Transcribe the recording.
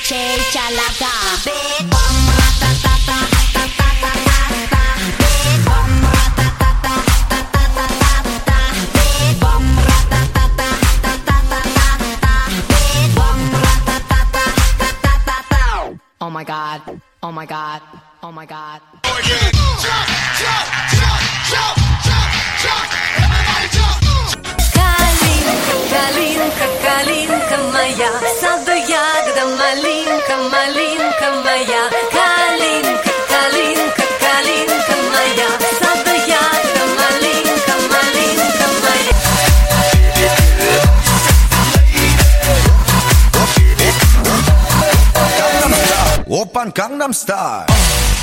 제일 잘 나가. Oh my god, oh my god, oh my god. Калинка, калинка моя, саду ягода, малинка, малинка моя. Калинка, калинка, калинка моя, саду ягода, малинка, малинка моя. Oppan Gangnam Style.